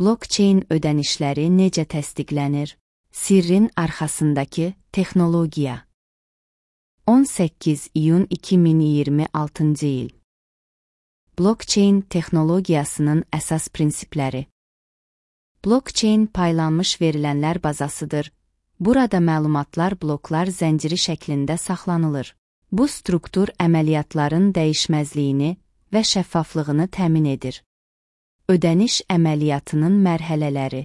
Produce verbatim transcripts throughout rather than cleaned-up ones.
Blockchain ödənişləri necə təsdiqlənir? Sirrin arxasındakı texnologiya. on səkkiz iyun iki min iyirmi altıncı il. Blockchain texnologiyasının əsas prinsipləri. Blockchain paylanmış verilənlər bazasıdır. Burada məlumatlar bloklar zənciri şəklində saxlanılır. Bu struktur əməliyyatların dəyişməzliyini və şəffaflığını təmin edir. Ödəniş əməliyyatının mərhələləri.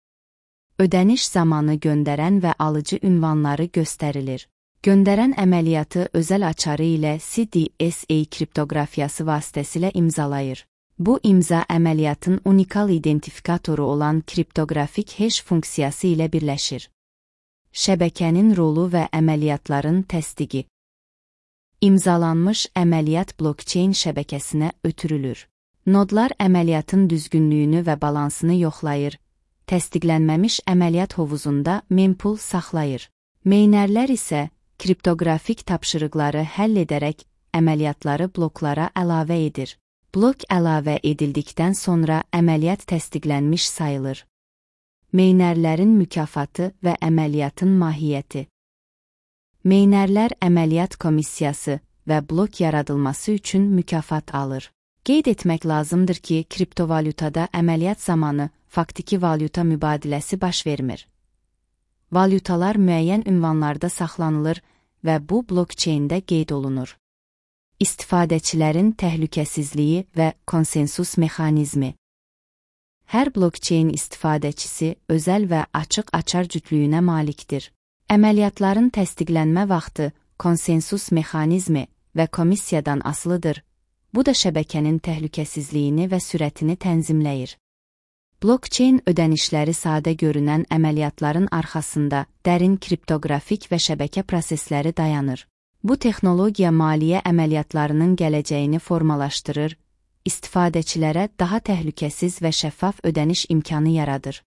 Ödəniş zamanı göndərən və alıcı ünvanları göstərilir. Göndərən əməliyyatı özəl açarı ilə C D S A kriptoqrafiyası vasitəsilə imzalayır. Bu imza əməliyyatın unikal identifikatoru olan kriptoqrafik hash funksiyası ilə birləşir. Şəbəkənin rolu və əməliyyatların təsdiqi. İmzalanmış əməliyyat blockchain şəbəkəsinə ötürülür. Nodlar əməliyyatın düzgünlüyünü və balansını yoxlayır. Təsdiqlənməmiş əməliyyat hovuzunda mempul saxlayır. Meynərlər isə kriptoqrafik tapşırıqları həll edərək əməliyyatları bloklara əlavə edir. Blok əlavə edildikdən sonra əməliyyat təsdiqlənmiş sayılır. Meynərlərin mükafatı və əməliyyatın mahiyyəti. Meynərlər əməliyyat komissiyası və blok yaradılması üçün mükafat alır. Qeyd etmək lazımdır ki, kriptovalyutada əməliyyat zamanı faktiki valyuta mübadiləsi baş vermir. Valyutalar müəyyən ünvanlarda saxlanılır və bu blockchain-də qeyd olunur. İstifadəçilərin təhlükəsizliyi və konsensus mexanizmi. Hər blockchain istifadəçisi özəl və açıq açar cütlüyünə malikdir. Əməliyyatların təsdiqlənmə vaxtı konsensus mexanizmi və komissiyadan asılıdır. Bu da şəbəkənin təhlükəsizliyini və sürətini tənzimləyir. Blockchain ödənişləri sadə görünən əməliyyatların arxasında dərin kriptoqrafik və şəbəkə prosesləri dayanır. Bu texnologiya maliyyə əməliyyatlarının gələcəyini formalaşdırır, istifadəçilərə daha təhlükəsiz və şəffaf ödəniş imkanı yaradır.